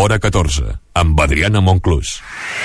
L'Hora 14, amb Adriana Monclús.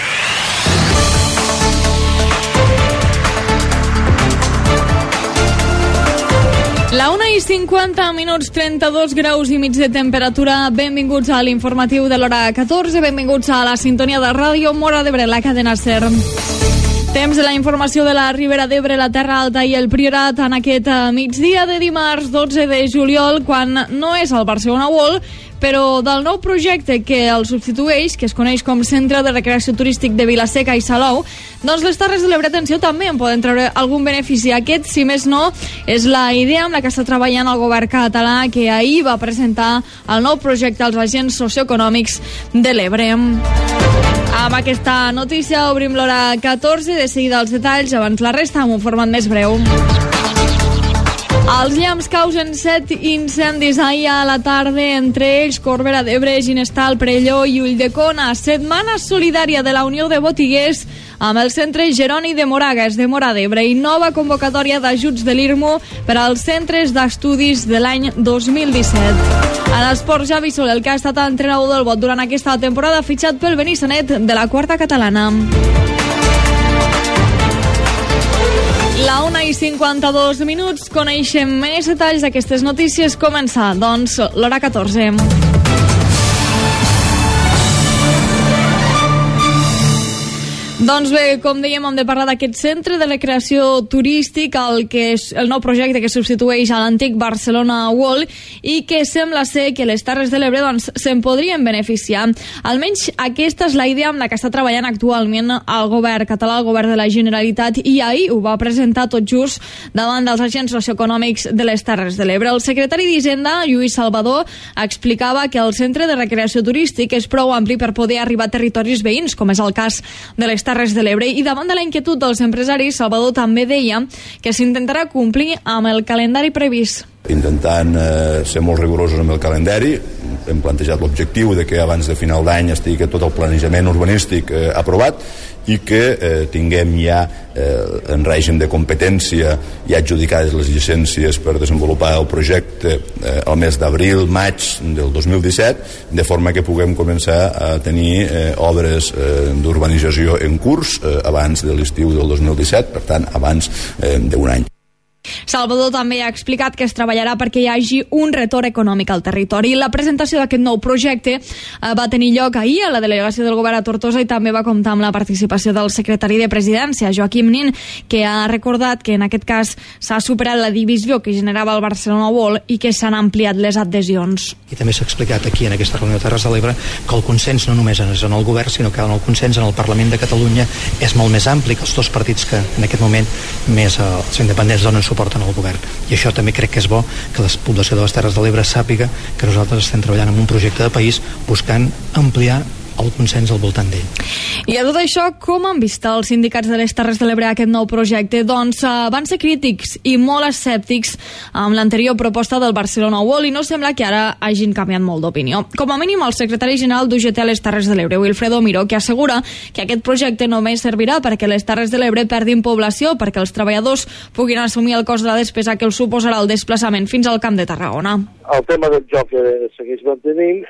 La 1:50, 32 graus i mig de temperatura. Benvinguts a l'informatiu de l'Hora 14, benvinguts a la sintonia de Ràdio Móra d'Ebre, la cadena SER. Temps de la informació de la Ribera d'Ebre, la Terra Alta i el Priorat en aquest migdia de dimarts 12 de juliol, quan no és el Barcelona World, però del nou projecte que el substitueix, que es coneix com Centre de Recreació Turístic de Vila-seca i Salou, doncs les Terres de l'Ebre, atenció, també en poden treure algun benefici. Aquest, si més no, és la idea amb la que està treballant el govern català, que ahir va presentar el nou projecte als agents socioeconòmics de l'Ebre. Amb aquesta notícia obrim l'Hora 14, de seguida els detalls, abans la resta amb un format més breu. Els llamps causen 7 incendis ahir a la tarda, entre ells Corbera d'Ebre, Ginestar, Perelló i Ulldecona. Setmana solidària de la Unió de Botiguers amb el centre Jeroni de Moragas de Móra d'Ebre i nova convocatòria d'ajuts de l'IRMO per als centres d'estudis de l'any 2017. En esport, Javi Soler, que ha estat entrenador del Bot durant aquesta temporada, fitxat pel Benissanet de la quarta catalana. La 1:52, coneixem més detalls d'aquestes notícies. Comença, doncs, l'Hora 14. Doncs bé, com dèiem, hem de parlar d'aquest centre de recreació turístic, el que és el nou projecte que substitueix a l'antic Barcelona World i que sembla ser que les Terres de l'Ebre doncs, se'n podrien beneficiar. Almenys aquesta és la idea amb la que està treballant actualment el govern català, el govern de la Generalitat, i ahir ho va presentar tot just davant dels agents socioeconòmics de les Terres de l'Ebre. El secretari d'Hisenda, Lluís Salvador, explicava que el centre de recreació turístic és prou ampli per poder arribar a territoris veïns, com és el cas de les Terres de l'Ebre, i davant de la inquietud dels empresaris, Salvador també deia que s'intentarà complir amb el calendari previst. Intentant ser molt rigorosos amb el calendari, hem plantejat l'objectiu de que abans de final d'any estigui tot el planejament urbanístic aprovat i que tinguem ja en règim de competència ja adjudicades les llicències per desenvolupar el projecte al mes d'abril, maig del 2017, de forma que puguem començar a tenir obres d'urbanització en curs abans de l'estiu del 2017, per tant, abans d'un any. Salvador també ha explicat que es treballarà perquè hi hagi un retorn econòmic al territori. La presentació d'aquest nou projecte va tenir lloc ahir a la delegació del govern a Tortosa i també va comptar amb la participació del secretari de Presidència, Joaquim Nin, que ha recordat que en aquest cas s'ha superat la divisió que generava el Barcelona World i que s'han ampliat les adhesions. I també s'ha explicat aquí en aquesta reunió de Terres de l'Ebre que el consens no només és en el govern, sinó que el consens en el Parlament de Catalunya és molt més ampli que els dos partits que en aquest moment més els independents donen suport al govern. I això també crec que és bo que la població de les Terres de l'Ebre sàpiga que nosaltres estem treballant en un projecte de país buscant ampliar el consens al voltant d'ell. I a tot això, com han vist els sindicats de les Terres de l'Ebre aquest nou projecte? Doncs van ser crítics i molt escèptics amb l'anterior proposta del Barcelona World i no sembla que ara hagin canviat molt d'opinió. Com a mínim, el secretari general d'UGT a les Terres de l'Ebre, Wilfredo Miró, que assegura que aquest projecte només servirà perquè les Terres de l'Ebre perdin població, perquè els treballadors puguin assumir el cost de la despesa que els suposarà el desplaçament fins al Camp de Tarragona. El tema del joc segueix mantenint.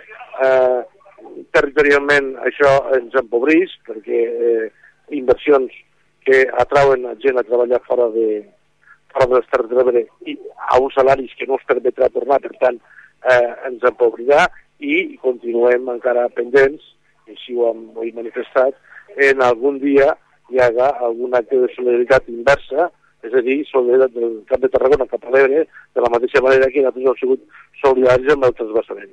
Territorialment això ens empobreix perquè inversions que atrauen gent a treballar fora de les Terres de l'Ebre i a uns salaris que no es permetrà tornar, per tant ens empobrirà i continuem encara pendents, i així ho he manifestat, en algun dia hi haurà algun acte de solidaritat inversa, és a dir, solidaritat del Camp de Tarragona cap a l'Ebre, de la mateixa manera que nosaltres hem sigut solidaris amb el transvasament.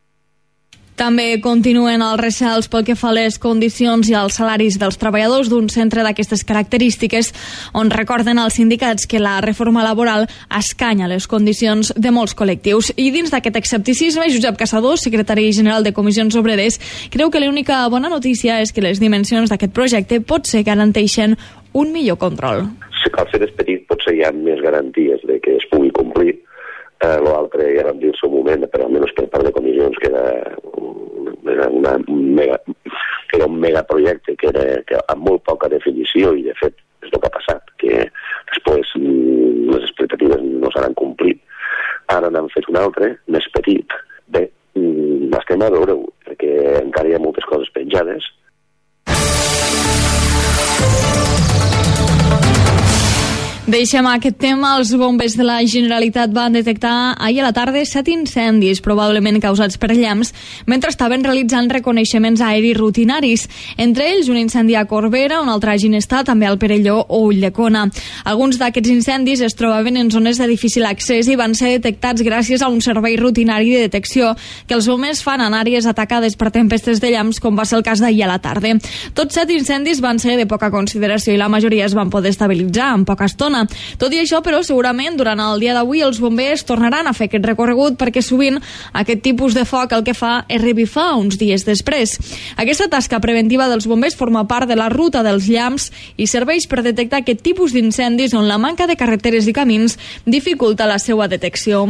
També continuen els recels pel que fa a les condicions i als salaris dels treballadors d'un centre d'aquestes característiques, on recorden els sindicats que la reforma laboral escanya les condicions de molts col·lectius. I dins d'aquest escepticisme, Josep Caçador, secretari general de Comissions Obreres, creu que l'única bona notícia és que les dimensions d'aquest projecte potser garanteixen un millor control. Al ser petit potser hi ha més garanties de que es pugui complir. L'altre ja vam dir al seu moment, però almenys per part de comissions, que era un megaprojecte que amb molt poca definició, i de fet és el que ha passat, que després les expectatives no s'han complit. Ara n'han fet un altre, més petit. Bé, estem a veure-ho, perquè encara hi ha moltes coses penjades. Deixem aquest tema. Els bombers de la Generalitat van detectar ahir a la tarda 7 incendis, probablement causats per llamps, mentre estaven realitzant reconeixements aeris rutinaris. Entre ells, un incendi a Corbera, un altre a Ginestar, també al Perelló o Ulldecona. Alguns d'aquests incendis es trobaven en zones de difícil accés i van ser detectats gràcies a un servei rutinari de detecció que els bombers fan en àrees atacades per tempestes de llamps, com va ser el cas d'ahir a la tarda. Tots 7 incendis van ser de poca consideració i la majoria es van poder estabilitzar en poca estona. Tot i això, però, segurament durant el dia d'avui els bombers tornaran a fer aquest recorregut perquè sovint aquest tipus de foc el que fa és revifar uns dies després. Aquesta tasca preventiva dels bombers forma part de la ruta dels llamps i serveix per detectar aquest tipus d'incendis on la manca de carreteres i camins dificulta la seva detecció.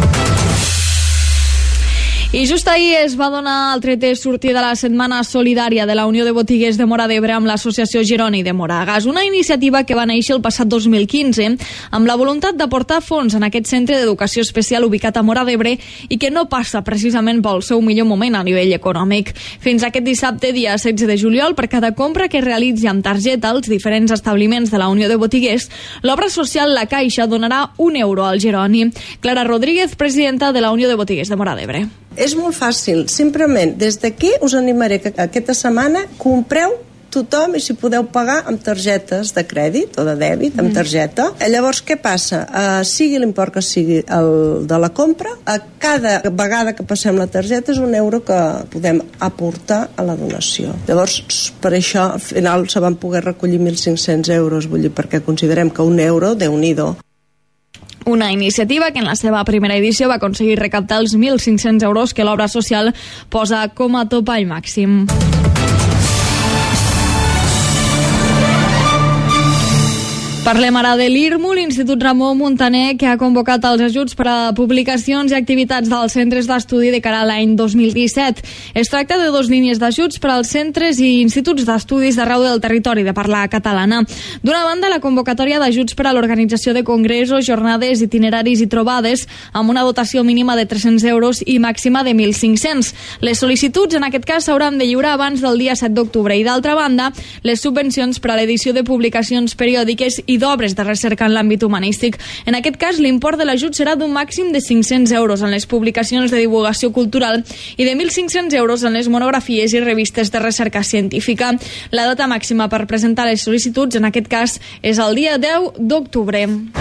I just ahir es va donar el tret de sortida de la Setmana Solidària de la Unió de Botiguers de Móra d'Ebre amb l'associació Jeroni de Moragas, una iniciativa que va néixer el passat 2015 amb la voluntat d'aportar fons en aquest centre d'educació especial ubicat a Móra d'Ebre i que no passa precisament pel seu millor moment a nivell econòmic. Fins aquest dissabte, dia 16 de juliol, per cada compra que realitzi amb targeta als diferents establiments de la Unió de Botiguers, l'obra social La Caixa donarà €1 al Jeroni. Clara Rodríguez, presidenta de la Unió de Botiguers de Móra d'Ebre. És molt fàcil, simplement des d'aquí us animaré que aquesta setmana compreu tothom i si podeu pagar amb targetes de crèdit o de dèbit, amb targeta. Llavors què passa? Sigui l'import que sigui el de la compra, a cada vegada que passem la targeta és €1 que podem aportar a la donació. Llavors, per això al final se van poder recollir 1.500 euros, vull dir, perquè considerem que €1, Déu-n'hi-do. Una iniciativa que en la seva primera edició va aconseguir recaptar els 1.500 euros que l'obra social posa com a topall màxim. Parlem ara de l'IRMU, l'Institut Ramon Muntaner, que ha convocat els ajuts per a publicacions i activitats dels centres d'estudi de cara a l'any 2017. Es tracta de 2 línies d'ajuts per als centres i instituts d'estudis d'arreu del territori de parla catalana. D'una banda, la convocatòria d'ajuts per a l'organització de congressos, jornades, itineraris i trobades, amb una dotació mínima de 300 euros i màxima de 1.500. Les sol·licituds, en aquest cas, s'hauran de lliurar abans del dia 7 d'octubre i, d'altra banda, les subvencions per a l'edició de publicacions periòdiques i d'obres de recerca en l'àmbit humanístic. En aquest cas, l'import de l'ajut serà d'un màxim de 500 euros en les publicacions de divulgació cultural i de 1.500 euros en les monografies i revistes de recerca científica. La data màxima per presentar les sol·licituds, en aquest cas, és el dia 10 d'octubre.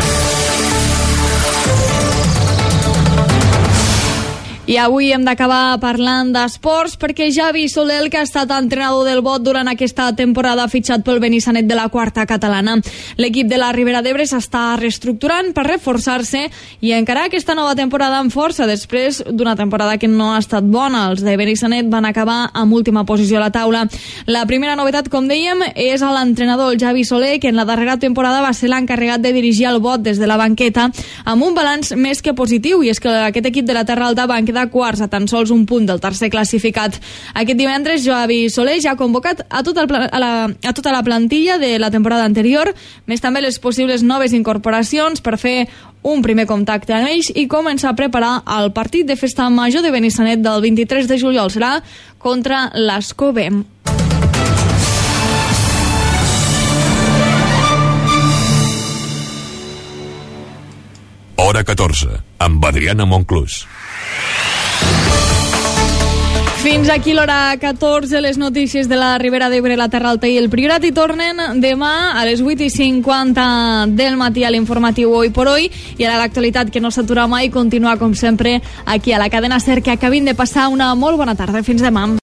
I avui hem d'acabar parlant d'esports perquè Javi Soler, que ha estat entrenador del Bot durant aquesta temporada, ha fitxat pel Benissanet de la quarta catalana. L'equip de la Ribera d'Ebre s'està reestructurant per reforçar-se i encarar aquesta nova temporada amb força després d'una temporada que no ha estat bona. Els de Benissanet van acabar amb última posició a la taula. La primera novetat, com dèiem, és a l'entrenador el Javi Soler, que en la darrera temporada va ser l'encarregat de dirigir el Bot des de la banqueta amb un balanç més que positiu, i és que aquest equip de la Terra Alta va quedar quarts a tan sols un punt del tercer classificat. Aquest divendres Javi Soler ja ha convocat a tota la plantilla de la temporada anterior, més també les possibles noves incorporacions per fer un primer contacte amb ells i començar a preparar el partit de festa major de Benissanet del 23 de juliol. Serà contra l'Escobé. Hora 14, amb Adriana Monclús. Fins aquí l'hora 14, les notícies de la Ribera d'Ebre, la Terra Alta i el Priorat, i tornen demà a les 8:50 del matí a l'informatiu Hoy por Hoy. I ara l'actualitat que no s'atura mai continua com sempre aquí a la cadena SER. Que acabin de passar una molt bona tarda. Fins demà.